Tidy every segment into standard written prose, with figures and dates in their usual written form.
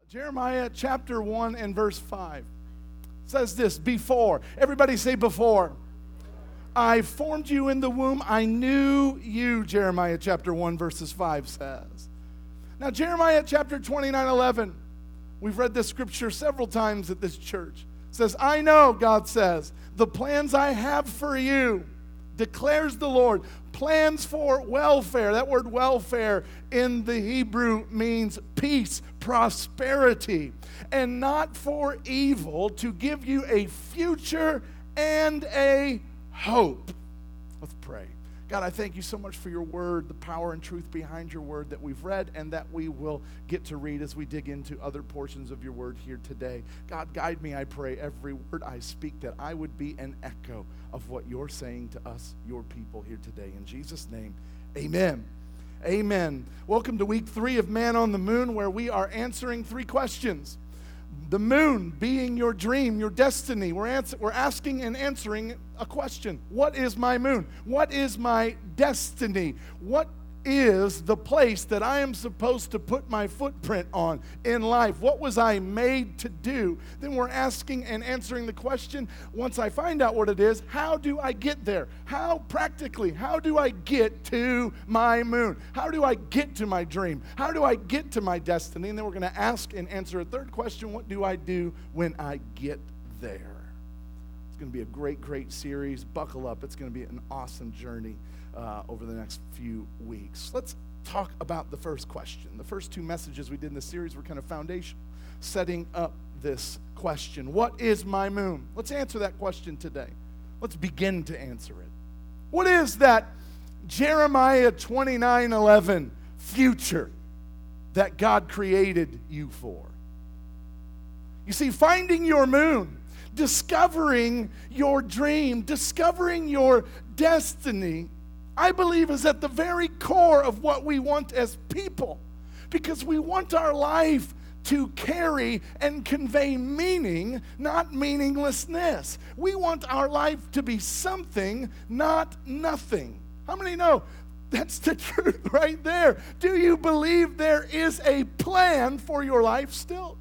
Jeremiah chapter 1 and verse 5 says this, before. Everybody say before. I formed you in the womb. I knew you, Jeremiah chapter 1 verses 5 says. Now Jeremiah chapter 29:11, we've read this scripture several times at this church. It says, I know, God says, the plans I have for you, declares the Lord, plans for welfare. That word welfare in the Hebrew means peace, prosperity, and not for evil, to give you a future and a hope. Let's pray. God, I thank you so much for your word, the power and truth behind your word that we've read and that we will get to read as we dig into other portions of your word here today. God, guide me, I pray, every word I speak, that I would be an echo of what you're saying to us, your people here today. In Jesus' name, amen. Amen. Welcome to week 3 of Man on the Moon, where we are answering 3 questions. The moon being your dream, your destiny. We're asking and answering a question. What is my moon? What is my destiny? What is the place that I am supposed to put my footprint on in life? What was I made to do? Then we're asking and answering the question, once I find out what it is, how do I get there? How do I get to my moon? How do I get to my dream? How do I get to my destiny? And then we're going to ask and answer a third question, what do I do when I get there? It's going to be a great, great series. Buckle up. It's going to be an awesome journey over the next few weeks. Let's talk about the first question. The first 2 messages we did in this series were kind of foundational, setting up this question. What is my moon? Let's answer that question today. Let's begin to answer it. What is that Jeremiah 29:11 future that God created you for? You see, finding your moon, discovering your dream, discovering your destiny, I believe is at the very core of what we want as people, because we want our life to carry and convey meaning, not meaninglessness. We want our life to be something, not nothing. How many know that's the truth right there? Do you believe there is a plan for your life still?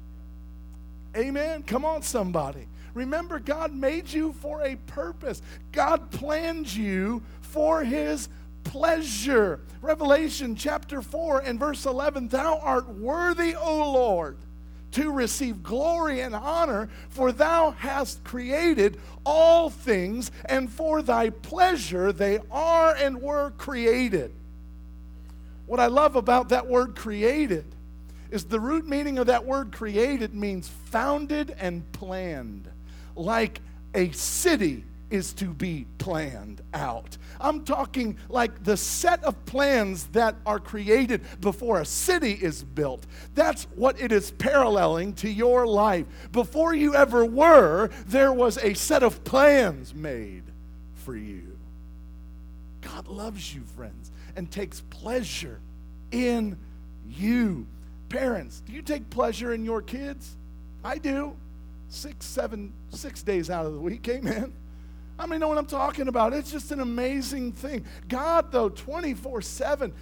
Amen. Come on, somebody. Remember, God made you for a purpose. God planned you for his pleasure. Revelation chapter 4 and verse 11, thou art worthy, O Lord, to receive glory and honor, for thou hast created all things, and for thy pleasure they are and were created. What I love about that word created is the root meaning of that word created means founded and planned, like a city is to be planned out. I'm talking like the set of plans that are created before a city is built. That's what it is paralleling to your life. Before you ever were, there was a set of plans made for you. God loves you, friends, and takes pleasure in you. Parents, do you take pleasure in your kids? I do. 6 days out of the week, amen. How many know what I'm talking about? It's just an amazing thing. God, though, 24/7,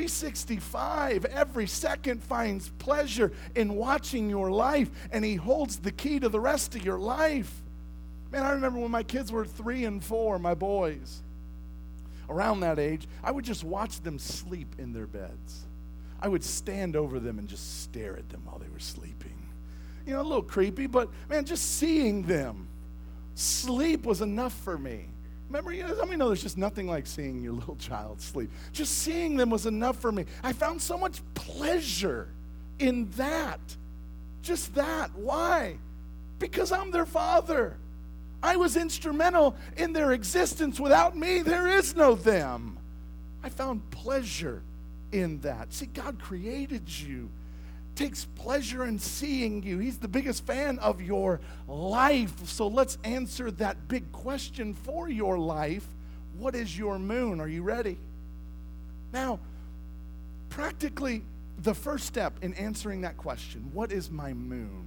365, every second finds pleasure in watching your life, and he holds the key to the rest of your life. Man, I remember when my kids were 3 and 4, my boys, around that age, I would just watch them sleep in their beds. I would stand over them and just stare at them while they were sleeping. You know, a little creepy, but man, just seeing them sleep was enough for me. Remember, let me know there's just nothing like seeing your little child sleep. Just seeing them was enough for me. I found so much pleasure in that. Just that. Why? Because I'm their father. I was instrumental in their existence. Without me, there is no them. I found pleasure in that. See, God created you, takes pleasure in seeing you. He's the biggest fan of your life. So let's answer that big question for your life. What is your moon? Are you ready? Now, practically, the first step in answering that question, what is my moon,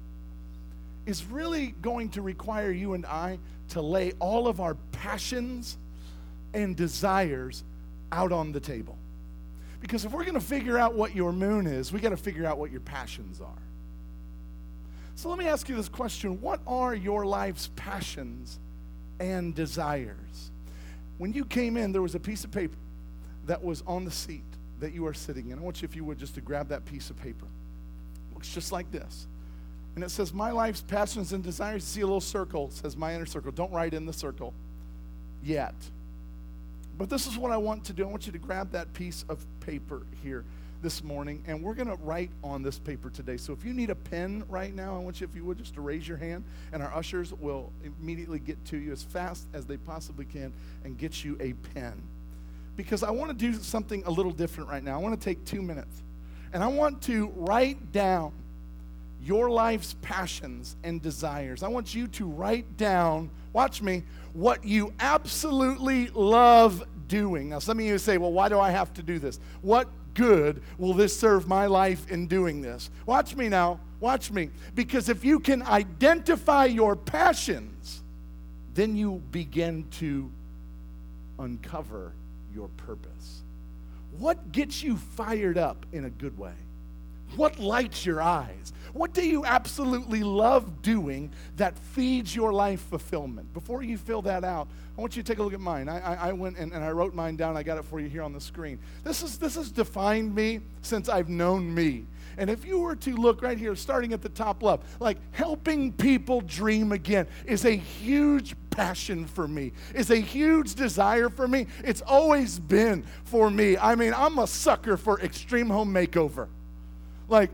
is really going to require you and I to lay all of our passions and desires out on the table. Because if we're going to figure out what your moon is, we got to figure out what your passions are. So let me ask you this question. What are your life's passions and desires? When you came in, there was a piece of paper that was on the seat that you are sitting in. I want you, if you would, just to grab that piece of paper. It looks just like this. And it says, my life's passions and desires. You see a little circle. It says, my inner circle. Don't write in the circle yet. But this is what I want to do. I want you to grab that piece of paper here this morning, and we're going to write on this paper today. So if you need a pen right now, I want you, if you would, just to raise your hand, and our ushers will immediately get to you as fast as they possibly can and get you a pen. Because I want to do something a little different right now. I want to take 2 minutes, and I want to write down your life's passions and desires. I want you to write down, watch me, what you absolutely love doing. Now, some of you say, well, why do I have to do this? What good will this serve my life in doing this? Watch me now. Watch me. Because if you can identify your passions, then you begin to uncover your purpose. What gets you fired up in a good way? What lights your eyes? What do you absolutely love doing that feeds your life fulfillment? Before you fill that out, I want you to take a look at mine. I went and I wrote mine down. I got it for you here on the screen. This has defined me since I've known me. And if you were to look right here, starting at the top left, like helping people dream again is a huge passion for me, is a huge desire for me. It's always been for me. I mean, I'm a sucker for Extreme Home Makeover. Like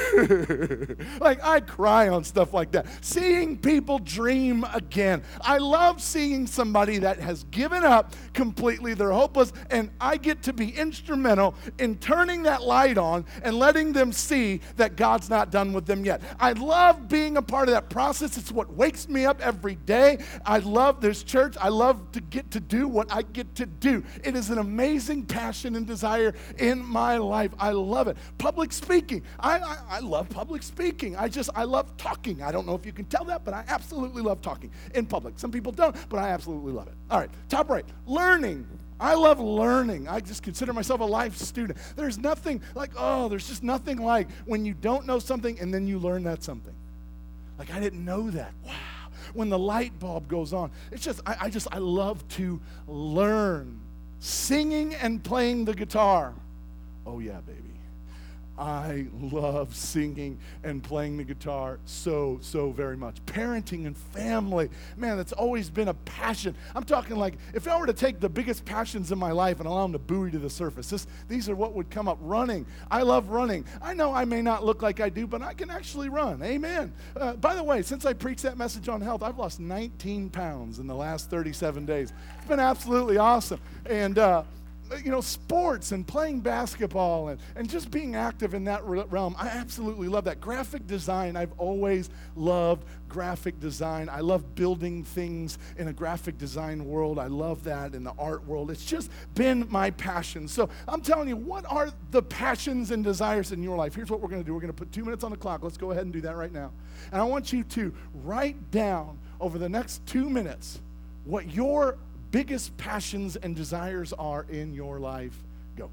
I cry on stuff like that. Seeing people dream again. I love seeing somebody that has given up completely, they're hopeless, and I get to be instrumental in turning that light on and letting them see that God's not done with them yet. I love being a part of that process. It's what wakes me up every day. I love this church. I love to get to do what I get to do. It is an amazing passion and desire in my life. I love it. Public speaking. I love public speaking. I love talking. I don't know if you can tell that, but I absolutely love talking in public. Some people don't, but I absolutely love it. All right, top right. Learning. I love learning. I just consider myself a life student. There's nothing like, there's just nothing like when you don't know something and then you learn that something. Like, I didn't know that. Wow. When the light bulb goes on. It's just, I love to learn. Singing and playing the guitar. Oh yeah, baby. I love singing and playing the guitar so very much. Parenting and family, man, that's always been a passion. I'm talking like, if I were to take the biggest passions in my life and allow them to buoy to the surface, these are what would come up. Running. I love running. I know I may not look like I do, but I can actually run. Amen. By the way, since I preached that message on health, I've lost 19 pounds in the last 37 days. It's been absolutely awesome. And, sports and playing basketball and just being active in that realm. I absolutely love that. Graphic design, I've always loved graphic design. I love building things in a graphic design world. I love that in the art world. It's just been my passion. So I'm telling you, what are the passions and desires in your life? Here's what we're going to do. We're going to put 2 minutes on the clock. Let's go ahead and do that right now. And I want you to write down over the next 2 minutes what your biggest passions and desires are in your life. Go.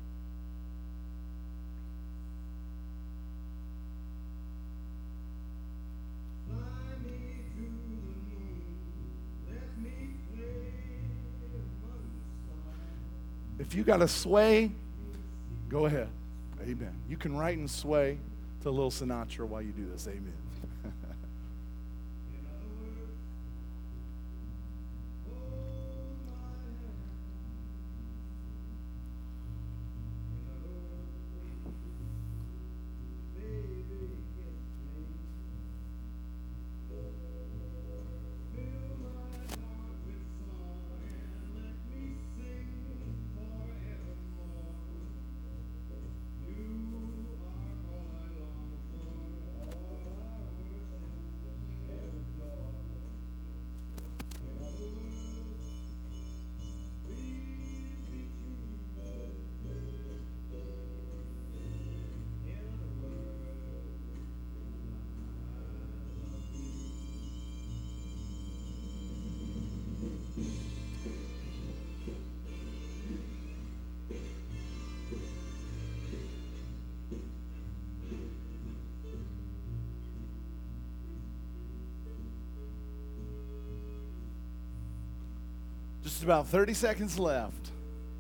If you got to sway, go ahead. Amen. You can write and sway to a little Sinatra while you do this. Amen. Just about 30 seconds left.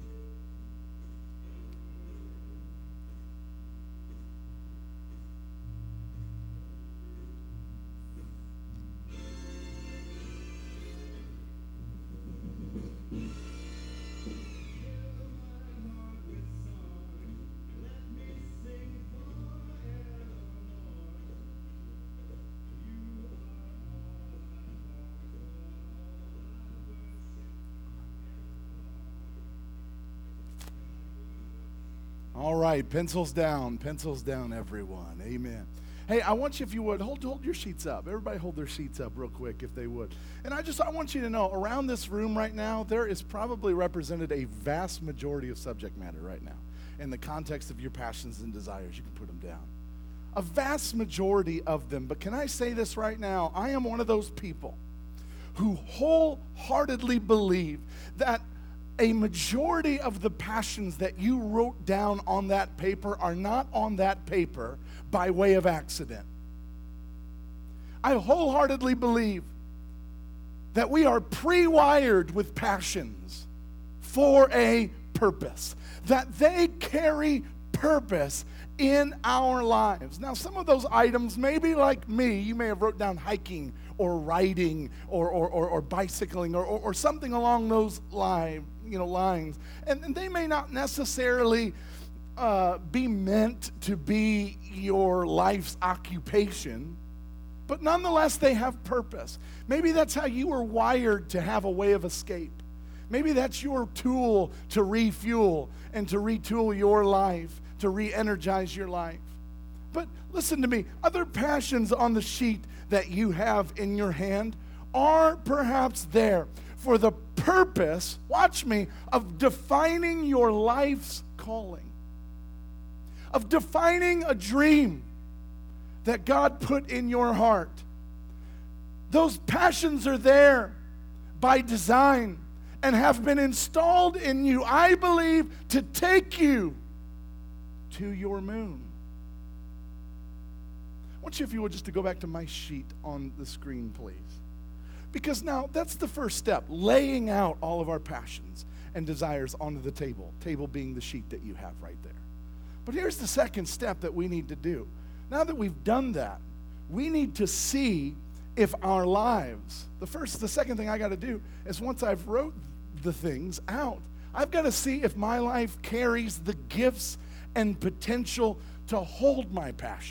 All right, pencils down, everyone. Amen. Hey, I want you, if you would, hold your sheets up. Everybody hold their sheets up real quick, if they would. And I want you to know, around this room right now, there is probably represented a vast majority of subject matter right now. In the context of your passions and desires, you can put them down. A vast majority of them. But can I say this right now? I am one of those people who wholeheartedly believe that a majority of the passions that you wrote down on that paper are not on that paper by way of accident. I wholeheartedly believe that we are pre-wired with passions for a purpose, that they carry purpose in our lives. Now, some of those items, maybe like me, you may have wrote down hiking or riding or bicycling or something along those lines. And they may not necessarily be meant to be your life's occupation, but nonetheless they have purpose. Maybe that's how you were wired to have a way of escape. Maybe that's your tool to refuel and to retool your life, to re-energize your life. But listen to me, other passions on the sheet that you have in your hand are perhaps there for the purpose, watch me, of defining your life's calling, of defining a dream that God put in your heart. Those passions are there by design and have been installed in you, I believe, to take you to your moon. I want you, if you would, just to go back to my sheet on the screen, please. Because now that's the first step, laying out all of our passions and desires onto the table being the sheet that you have right there. But here's the second step that we need to do. Now that we've done that, we need to see if our lives, the second thing I got to do is once I've wrote the things out, I've got to see if my life carries the gifts and potential to hold my passions.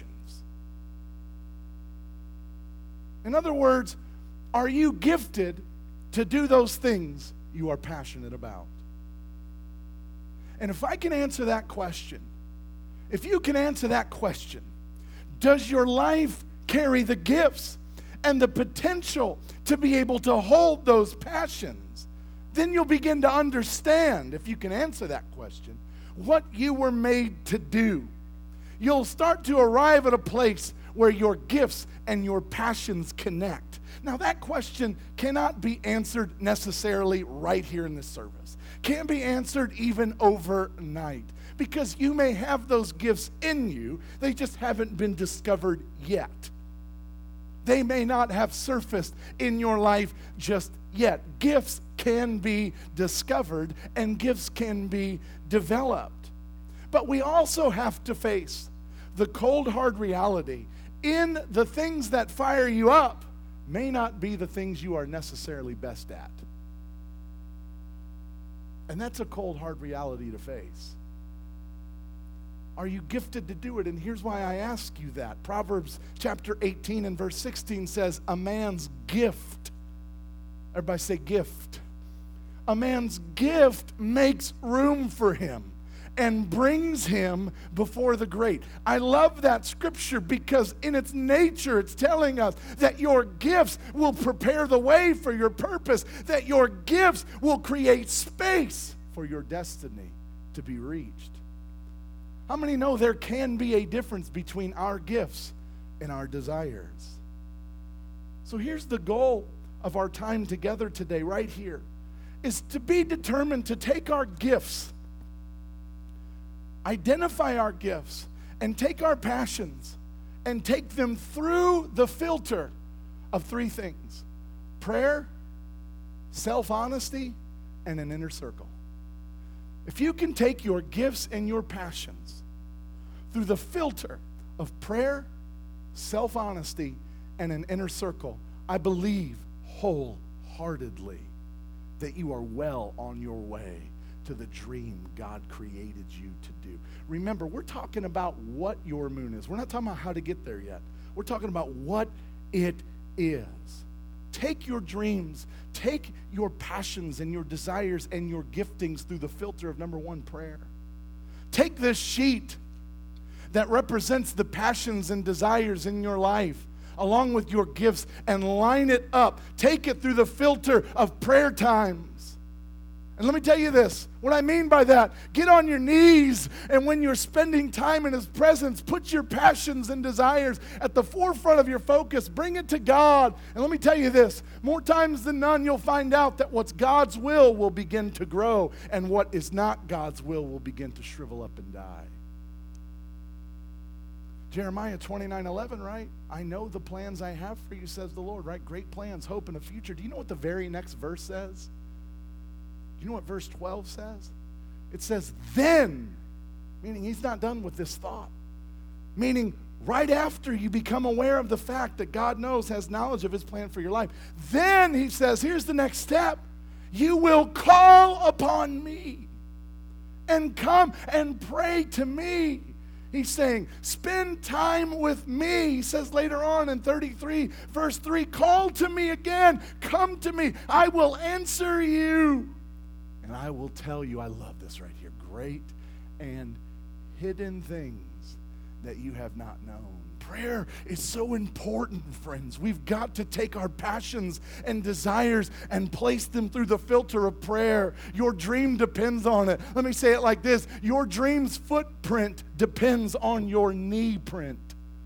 In other words, are you gifted to do those things you are passionate about? And if I can answer that question, if you can answer that question, does your life carry the gifts and the potential to be able to hold those passions? Then you'll begin to understand, if you can answer that question, what you were made to do. You'll start to arrive at a place where your gifts and your passions connect. Now, that question cannot be answered necessarily right here in this service. Can't be answered even overnight, because you may have those gifts in you, they just haven't been discovered yet. They may not have surfaced in your life just yet. Gifts can be discovered and gifts can be developed. But we also have to face the cold, hard reality in the things that fire you up may not be the things you are necessarily best at. And that's a cold, hard reality to face. Are you gifted to do it? And here's why I ask you that. Proverbs chapter 18 and verse 16 says, a man's gift, everybody say gift. A man's gift makes room for him and brings him before the great. I love that scripture because in its nature, it's telling us that your gifts will prepare the way for your purpose, that your gifts will create space for your destiny to be reached. How many know there can be a difference between our gifts and our desires? So here's the goal of our time together today, right here, is to be determined to take our gifts, identify our gifts, and take our passions and take them through the filter of three things: prayer, self-honesty, and an inner circle. If you can take your gifts and your passions through the filter of prayer, self-honesty, and an inner circle, I believe wholeheartedly that you are well on your way to the dream God created you to do. Remember, we're talking about what your moon is. We're not talking about how to get there yet. We're talking about what it is. Take your dreams, take your passions and your desires and your giftings through the filter of number one, prayer. Take this sheet that represents the passions and desires in your life, along with your gifts, and line it up. Take it through the filter of prayer times. And let me tell you this, what I mean by that, get on your knees, and when you're spending time in His presence, put your passions and desires at the forefront of your focus. Bring it to God. And let me tell you this, more times than none, you'll find out that what's God's will begin to grow, and what is not God's will begin to shrivel up and die. Jeremiah 29:11, right? I know the plans I have for you, says the Lord, right? Great plans, hope, and a future. Do you know what the very next verse says? Do you know what verse 12 says? It says, then, meaning He's not done with this thought. Meaning, right after you become aware of the fact that God has knowledge of His plan for your life, then He says, here's the next step. You will call upon me and come and pray to me. He's saying, spend time with me. He says later on in 33, verse 3, call to me again. Come to me. I will answer you. And I will tell you, I love this right here, great and hidden things that you have not known. Prayer is so important, friends. We've got to take our passions and desires and place them through the filter of prayer. Your dream depends on it. Let me say it like this. Your dream's footprint depends on your knee print.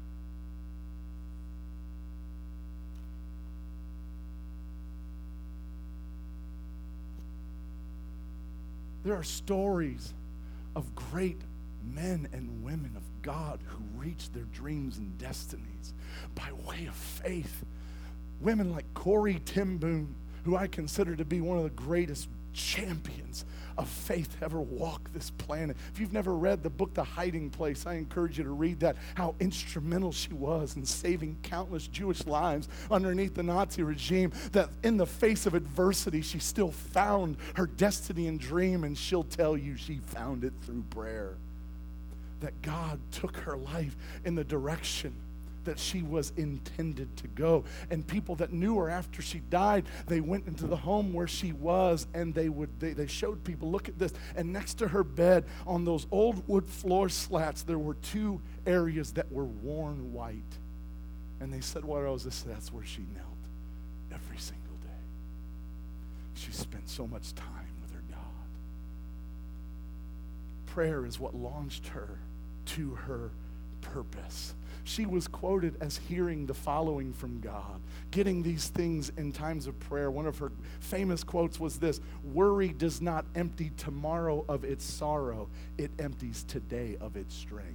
There are stories of great men and women of God who reached their dreams and destinies by way of faith. Women like Corrie ten Boom, who I consider to be one of the greatest champions of faith ever walk this planet. If you've never read the book The Hiding Place, I encourage you to read that, how instrumental she was in saving countless Jewish lives underneath the Nazi regime, that in the face of adversity, she still found her destiny and dream, and she'll tell you she found it through prayer. That God took her life in the direction that she was intended to go. And people that knew her after she died, they went into the home where she was, and they showed people, look at this. And next to her bed, on those old wood floor slats, there were two areas that were worn white. And they said, what was this? That's where she knelt every single day. She spent so much time with her God. Prayer is what launched her to her purpose. She was quoted as hearing the following from God, getting these things in times of prayer. One of her famous quotes was this: worry does not empty tomorrow of its sorrow, it empties today of its strength.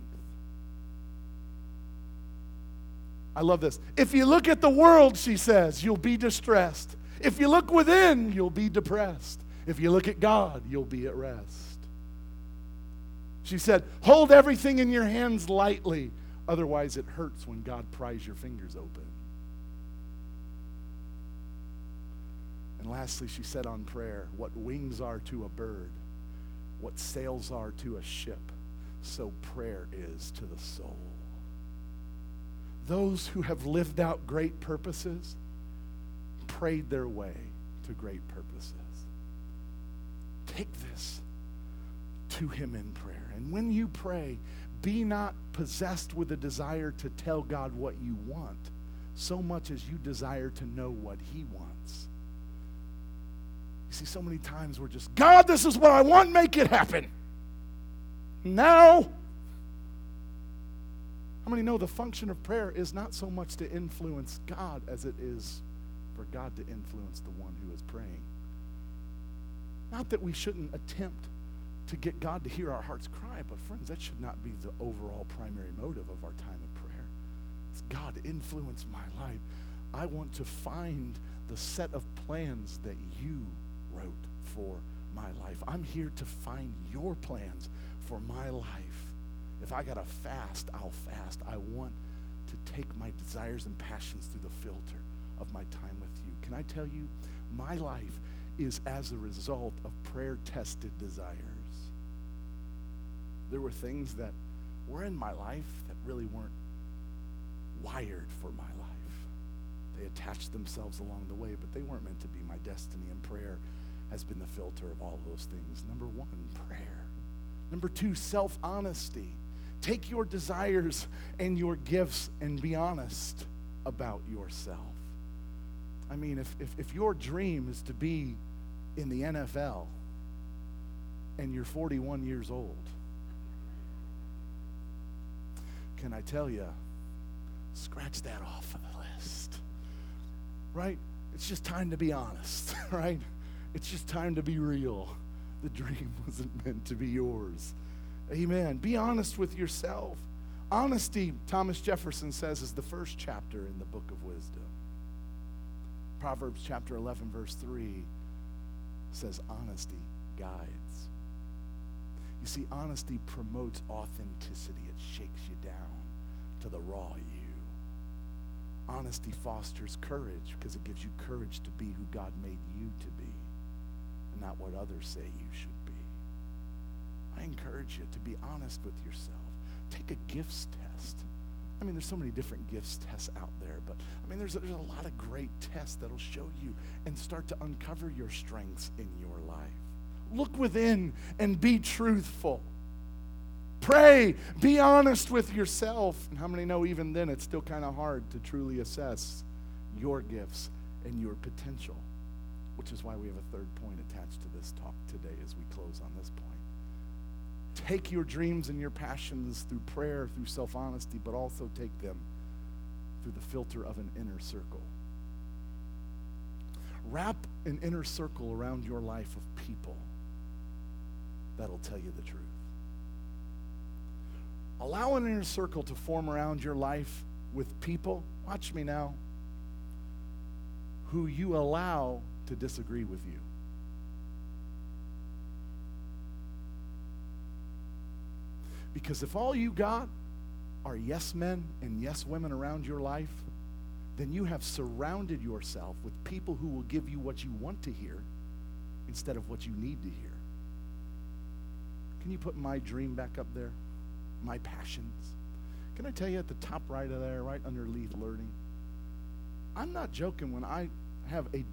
I love this. If you look at the world, she says, you'll be distressed. If you look within, you'll be depressed. If you look at God, you'll be at rest. She said, hold everything in your hands lightly. Otherwise, it hurts when God pries your fingers open. And lastly, she said on prayer, what wings are to a bird, what sails are to a ship, so prayer is to the soul. Those who have lived out great purposes prayed their way to great purposes. Take this to Him in prayer. And when you pray, be not possessed with a desire to tell God what you want, so much as you desire to know what He wants. You see, so many times we're just, God, this is what I want, make it happen. Now, how many know the function of prayer is not so much to influence God as it is for God to influence the one who is praying? Not that we shouldn't attempt to get God to hear our hearts cry, but friends, that should not be the overall primary motive of our time of prayer. It's God, influence my life. I want to find the set of plans that you wrote for my life. I'm here to find your plans for my life. If I got to fast, I'll fast. I want to take my desires and passions through the filter of my time with you. Can I tell you, my life is as a result of prayer-tested desires. There were things that were in my life that really weren't wired for my life. They attached themselves along the way, but they weren't meant to be my destiny, and prayer has been the filter of all those things. Number one, prayer. Number two, self-honesty. Take your desires and your gifts and be honest about yourself. I mean, if your dream is to be in the NFL and you're 41 years old, can I tell you, scratch that off of the list, right? It's just time to be honest, right? It's just time to be real. The dream wasn't meant to be yours. Amen. Be honest with yourself. Honesty, Thomas Jefferson says, is the first chapter in the book of wisdom. Proverbs chapter 11, verse 3 says, honesty guides. You see, honesty promotes authenticity. It shakes you down to the raw you. Honesty fosters courage because it gives you courage to be who God made you to be and not what others say you should be. I encourage you to be honest with yourself. Take a gifts test. I mean, there's so many different gifts tests out there, but I mean, there's a lot of great tests that'll show you and start to uncover your strengths in your life. Look within and be truthful. Pray, be honest with yourself. And how many know even then it's still kind of hard to truly assess your gifts and your potential, which is why we have a third point attached to this talk today as we close on this point. Take your dreams and your passions through prayer, through self-honesty, but also take them through the filter of an inner circle. Wrap an inner circle around your life of people that'll tell you the truth. Allow an inner circle to form around your life with people, watch me now, who you allow to disagree with you. Because if all you got are yes men and yes women around your life, then you have surrounded yourself with people who will give you what you want to hear instead of what you need to hear. Can you put my dream back up there? My passions. Can I tell you at the top right of there, right underneath learning? I'm not joking when I have an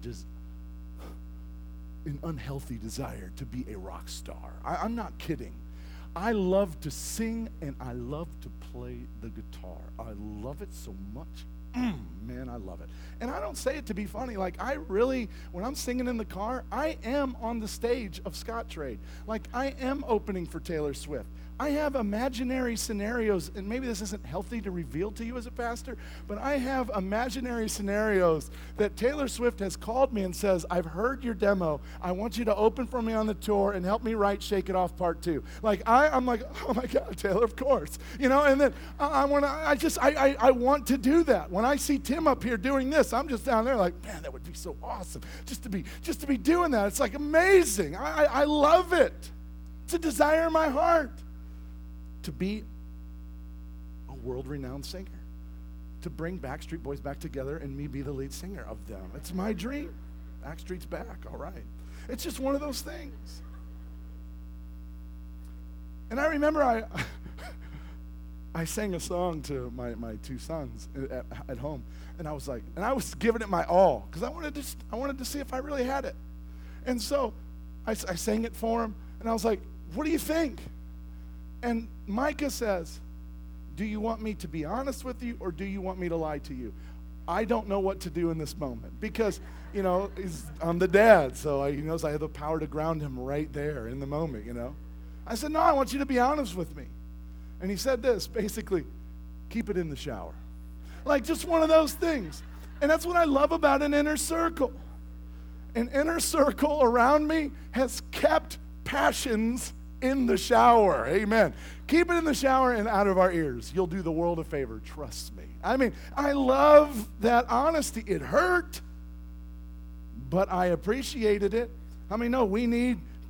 unhealthy desire to be a rock star. I'm not kidding. I love to sing and I love to play the guitar. I love it so much. Man, I love it. And I don't say it to be funny. Like, I really, when I'm singing in the car, I am on the stage of Scottrade. Like, I am opening for Taylor Swift. I have imaginary scenarios, and maybe this isn't healthy to reveal to you as a pastor, but I have imaginary scenarios that Taylor Swift has called me and says, I've heard your demo. I want you to open for me on the tour and help me write Shake It Off Part 2. Like, I'm like, oh my God, Taylor, of course. You know, and then I want to do that. When I see Tim up here doing this, I'm just down there like, man, that would be so awesome just to be doing that. It's like amazing. I love it. It's a desire in my heart to be a world-renowned singer, to bring Backstreet Boys back together and me be the lead singer of them. It's my dream. Backstreet's back, all right. It's just one of those things. And I remember I sang a song to my two sons at home, and I was giving it my all because I wanted to see if I really had it. And so I sang it for him, and I was like, what do you think? And Micah says, do you want me to be honest with you or do you want me to lie to you? I don't know what to do in this moment because, you know, I'm the dad, so he knows I have the power to ground him right there in the moment, you know. I said, no, I want you to be honest with me. And he said this, basically, keep it in the shower. Like just one of those things. And that's what I love about an inner circle. An inner circle around me has kept passions in the shower. Amen. Keep it in the shower and out of our ears. You'll do the world a favor. Trust me. I mean, I love that honesty. It hurt, but I appreciated it. How many know we need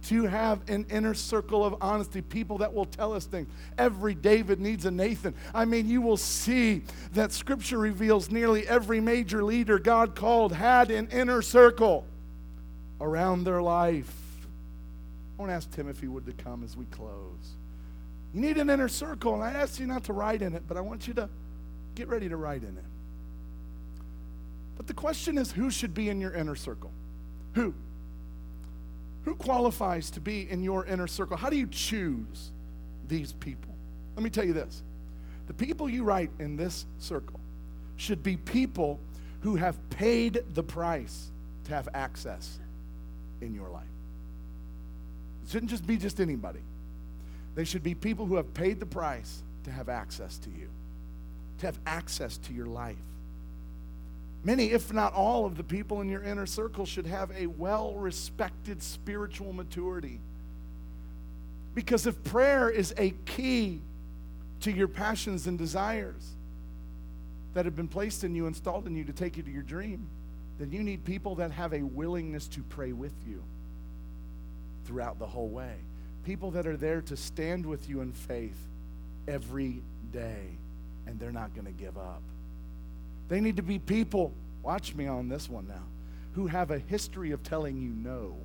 to have an inner circle of honesty, people that will tell us things. Every David needs a Nathan. I mean, you will see that Scripture reveals nearly every major leader God called had an inner circle around their life. I want to ask Tim if he would to come as we close. You need an inner circle, and I ask you not to write in it, but I want you to get ready to write in it. But the question is, who should be in your inner circle? Who? Who qualifies to be in your inner circle? How do you choose these people? Let me tell you this. The people you write in this circle should be people who have paid the price to have access in your life. It shouldn't just be just anybody. They should be people who have paid the price to have access to you, to have access to your life. Many, if not all, of the people in your inner circle should have a well-respected spiritual maturity. Because if prayer is a key to your passions and desires that have been placed in you, installed in you to take you to your dream, then you need people that have a willingness to pray with you throughout the whole way. People that are there to stand with you in faith every day, and they're not going to give up. They need to be people, watch me on this one now, who have a history of telling you no.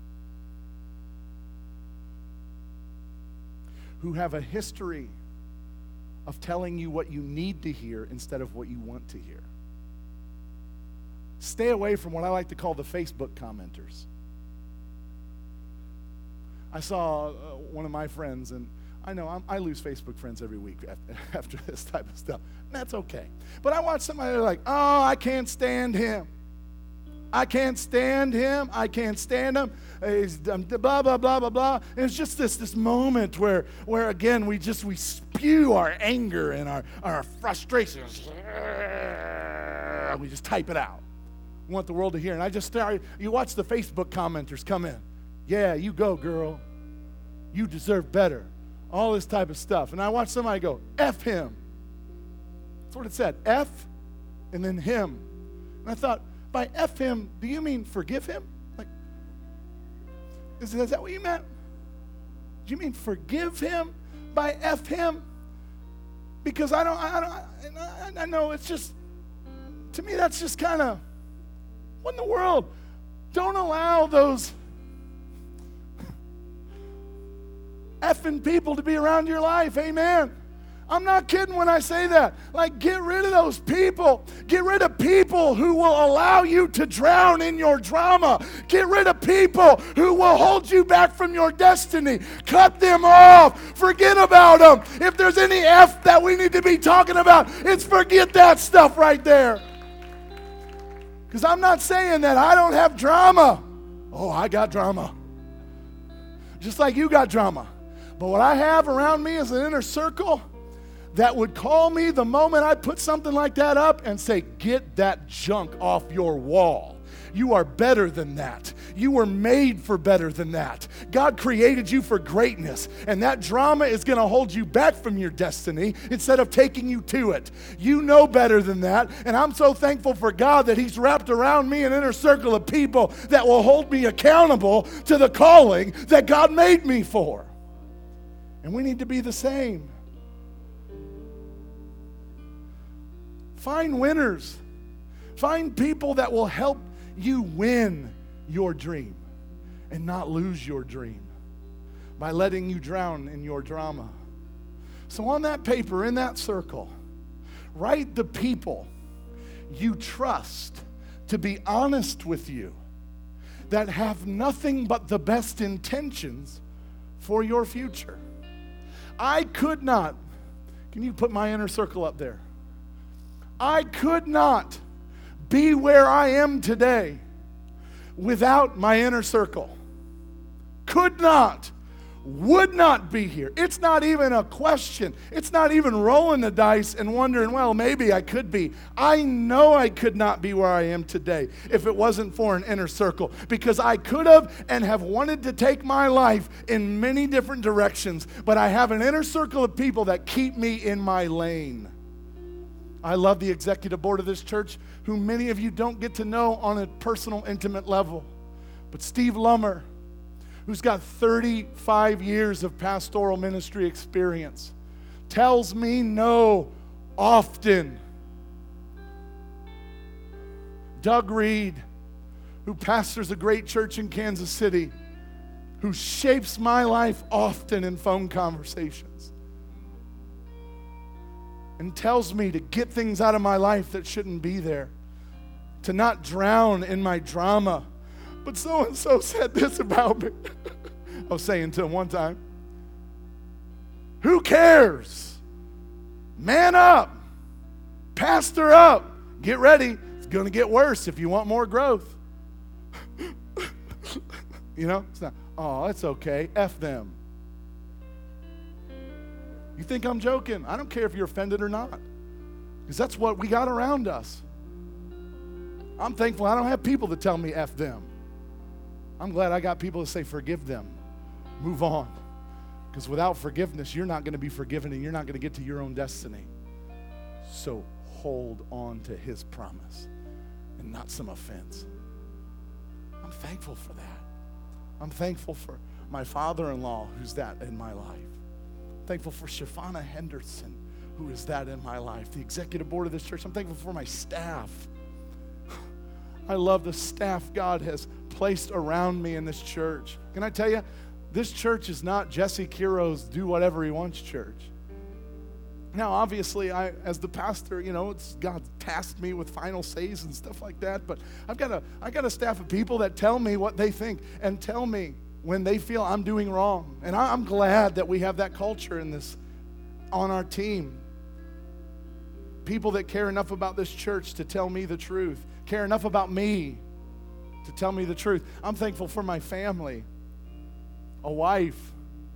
Who have a history of telling you what you need to hear instead of what you want to hear. Stay away from what I like to call the Facebook commenters. I saw one of my friends, and I know I lose Facebook friends every week after this type of stuff. And that's okay. But I watched somebody like, oh, I can't stand him. I can't stand him. I can't stand him. He's blah, blah, blah, blah, blah. And it's just this moment where again, we spew our anger and our frustrations. We just type it out. We want the world to hear. And you watch the Facebook commenters come in. Yeah, you go, girl. You deserve better. All this type of stuff. And I watched somebody go, F him. That's what it said. F and then him. And I thought, by F him, do you mean forgive him? Like, is that what you meant? Do you mean forgive him by F him? Because I know it's just, to me that's just kind of, what in the world? Don't allow those effing people to be around your life. Amen. I'm not kidding when I say that. Like, get rid of those people. Get rid of people who will allow you to drown in your drama. Get rid of people who will hold you back from your destiny. Cut them off. Forget about them. If there's any F that we need to be talking about, it's forget that stuff right there. Because I'm not saying that I don't have drama. Oh, I got drama. Just like you got drama. But what I have around me is an inner circle that would call me the moment I put something like that up and say, get that junk off your wall. You are better than that. You were made for better than that. God created you for greatness, and that drama is going to hold you back from your destiny instead of taking you to it. You know better than that, and I'm so thankful for God that He's wrapped around me an inner circle of people that will hold me accountable to the calling that God made me for. And we need to be the same. Find winners. Find people that will help you win your dream and not lose your dream by letting you drown in your drama. So on that paper, in that circle, write the people you trust to be honest with you, that have nothing but the best intentions for your future. I could not, can you put my inner circle up there? I could not be where I am today without my inner circle. Could not, would not be here. It's not even a question. It's not even rolling the dice and wondering, well, maybe I could be. I know I could not be where I am today if it wasn't for an inner circle, because I could have and have wanted to take my life in many different directions, but I have an inner circle of people that keep me in my lane. I love the executive board of this church, who many of you don't get to know on a personal, intimate level. But Steve Lummer, who's got 35 years of pastoral ministry experience, tells me no often. Doug Reed, who pastors a great church in Kansas City, who shapes my life often in phone conversations and tells me to get things out of my life that shouldn't be there, to not drown in my drama. But so-and-so said this about me. I was saying to him one time, who cares? Man up. Pastor up. Get ready. It's going to get worse if you want more growth. You know? It's not, oh, it's okay. F them. You think I'm joking? I don't care if you're offended or not, because that's what we got around us. I'm thankful I don't have people that tell me F them. I'm glad I got people to say forgive them. Move on. Because without forgiveness, you're not going to be forgiven and you're not going to get to your own destiny. So hold on to his promise and not some offense. I'm thankful for that. I'm thankful for my father-in-law who's that in my life. Thankful for Shafana Henderson, who is that in my life. The executive board of this church. I'm thankful for my staff. I love the staff God has placed around me in this church. Can I tell you, this church is not Jesse Kiro's do whatever he wants church. Now, obviously, I, as the pastor, you know, it's God tasked me with final says and stuff like that, but I got a staff of people that tell me what they think and tell me when they feel I'm doing wrong. And I'm glad that we have that culture in this, on our team. People that care enough about this church to tell me the truth, care enough about me to tell me the truth. I'm thankful for my family, a wife,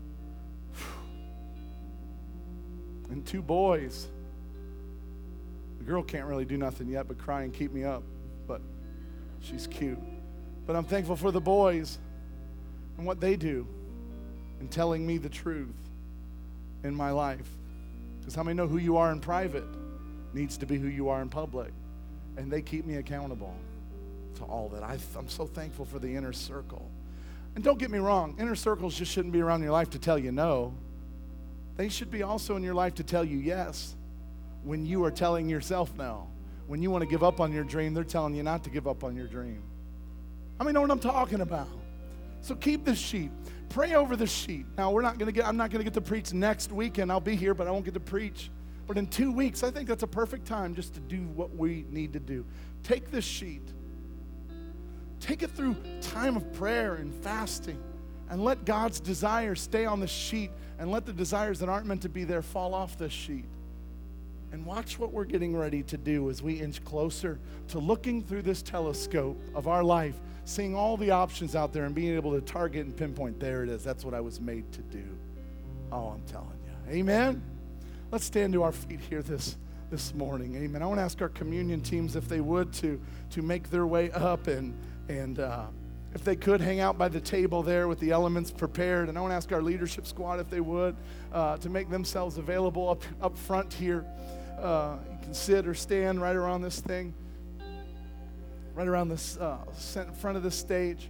and 2 boys. The girl can't really do nothing yet but cry and keep me up, but she's cute. But I'm thankful for the boys and what they do in telling me the truth in my life. Because how many know who you are in private needs to be who you are in public? And they keep me accountable to all that. I'm so thankful for the inner circle. And don't get me wrong, inner circles just shouldn't be around your life to tell you no. They should be also in your life to tell you yes when you are telling yourself no. When you want to give up on your dream, they're telling you not to give up on your dream. How many know what I'm talking about? So keep this sheet. Pray over the sheet. Now, I'm not going to get to preach next weekend. I'll be here, but I won't get to preach. But in 2 weeks, I think that's a perfect time just to do what we need to do. Take this sheet. Take it through time of prayer and fasting, and let God's desires stay on the sheet, and let the desires that aren't meant to be there fall off this sheet. And watch what we're getting ready to do as we inch closer to looking through this telescope of our life, seeing all the options out there and being able to target and pinpoint, there it is. That's what I was made to do. Oh, I'm telling you. Amen? Let's stand to our feet here this morning. Amen. I want to ask our communion teams if they would to make their way up and if they could hang out by the table there with the elements prepared. And I want to ask our leadership squad if they would to make themselves available up front here. You can sit or stand right around this thing, right around this front of this stage.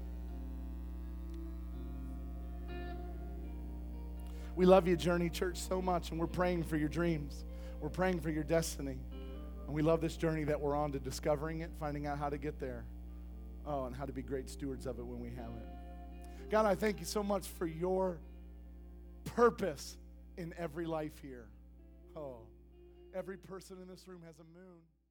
We love you, Journey Church, so much, and we're praying for your dreams. We're praying for your destiny. And we love this journey that we're on to discovering it, finding out how to get there. Oh, and how to be great stewards of it when we have it. God, I thank you so much for your purpose in every life here. Oh, every person in this room has a moon.